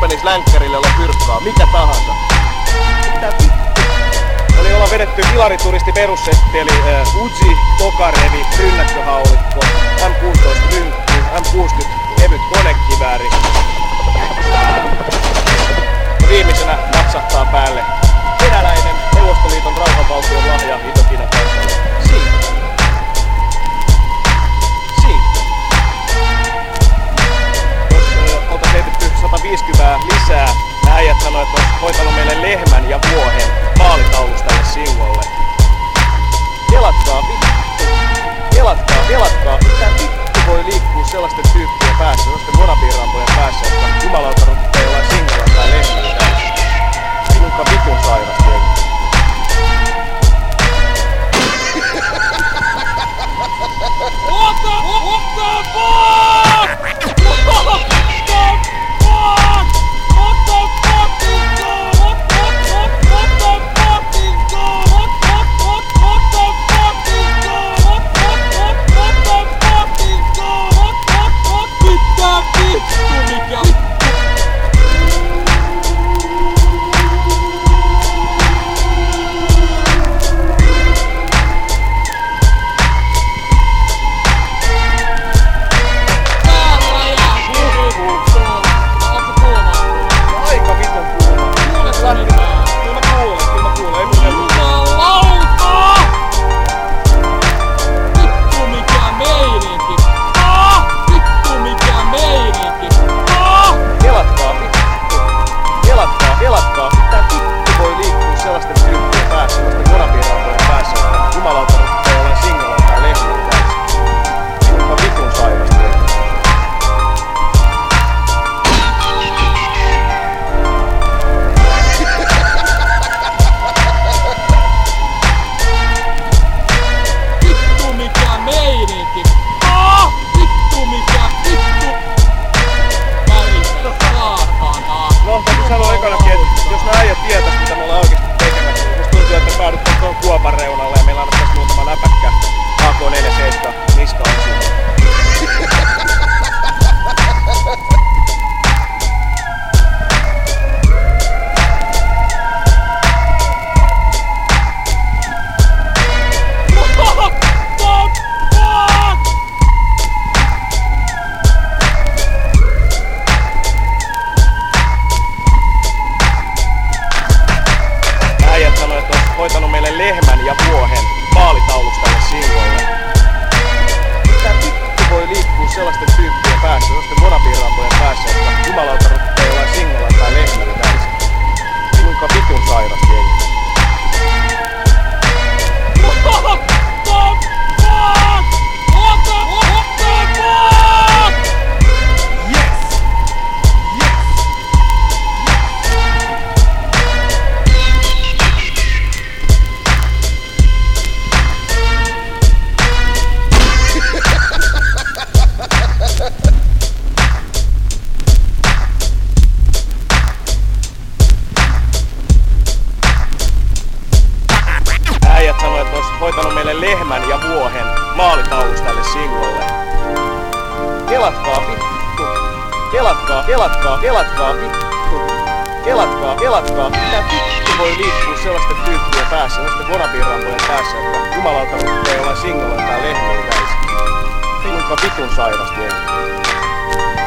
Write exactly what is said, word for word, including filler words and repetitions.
menis länkkärille, jolla pyrkkaa, mikä tahansa. Mitä vittu? Eli ollaan vedetty ilarituristi perussetti, eli uh, Uzi, Tokarevi, rynnäkköhaulikko, M kuusitoista rynkky, M kuusikymmentä kevyt konekivääri. Ja viimeisenä napsahtaa päälle venäläinen Neuvostoliiton rauhanvaltion lahja Ito-Kiinan kansalle. Siitä. Siitä. Jos äh, oltais heitetty sata viisikymmentä lisää, nämä äijät sanoi, että olis hoitanut meille lehmän ja vuohen maalitaulusta tälle singolle. Kelatkaa vittu. Kelatkaa, kelatkaa. Mitä vittu voi liikkua sellaisten tyyppien päässä, sellaisten monapiirampojen päässä, että jumalauta ruppaa jollain singolla tai lehmällä täysin. Kuinka vitun sairas jengi. What the, what the fuck? What the fuck? What the fucking god? What, what, what, what the fucking god? What, what, what, what the fucking god? What, what, what, what the fucking god? What, what, what? Mitä vittu mikä? Hoitanut meille lehmän ja vuohen maalitaulusta tälle singolle. Mitä vittu voi liikkua sellaisten tyyppien päässä, sellaisten monapiirampojen päässä, että jumalauta ruppaa jollain singolla tai lehmällä täysin. Kuinka vitun sairas jengi. What the fuck? What the, what the fuck? Yes! Yes! Äijät sanoi, että olis hoitanut meille lehmän ja vuohen maalitaulusta tälle singolle. Kelatkaa vittu. Kelatkaa, kelatkaa, kelatkaa vittu. Kelatkaa, kelatkaa. Mitä vittu voi liikkua sellaisten tyyppien päässä, sellaisten monapiirampojen päässä, että jumalauta ruppaa jollain singolla tai lehmällä täysin. Kuinka vitun sairas jengi.